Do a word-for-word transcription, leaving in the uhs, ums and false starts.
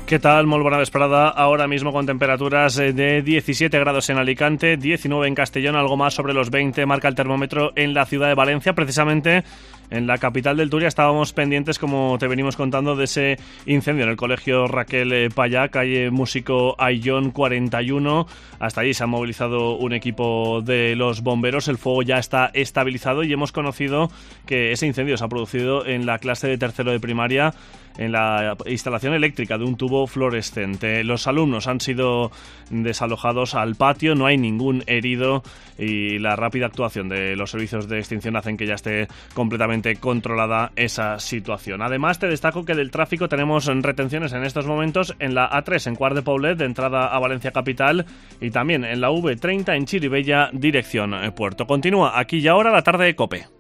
¿Qué tal? Molt bona vesprada. Ahora mismo con temperaturas de diecisiete grados en Alicante, diecinueve en Castellón, algo más sobre los veinte marca el termómetro en la ciudad de Valencia. Precisamente en la capital del Turia estábamos pendientes, como te venimos contando, de ese incendio en el colegio Raquel Payá, calle Músico Ayllón cuarenta y uno. Hasta allí se ha movilizado un equipo de los bomberos. El fuego ya está estabilizado y hemos conocido que ese incendio se ha producido en la clase de tercero de primaria, en la instalación eléctrica de un tubo fluorescente. Los alumnos han sido desalojados al patio, no hay ningún herido y la rápida actuación de los servicios de extinción hacen que ya esté completamente controlada esa situación. Además, te destaco que del tráfico tenemos retenciones en estos momentos en la A tres en Quart de Poblet, de entrada a Valencia capital, y también en la V treinta en Chirivella, dirección Puerto. Continúa aquí y ahora la tarde de COPE.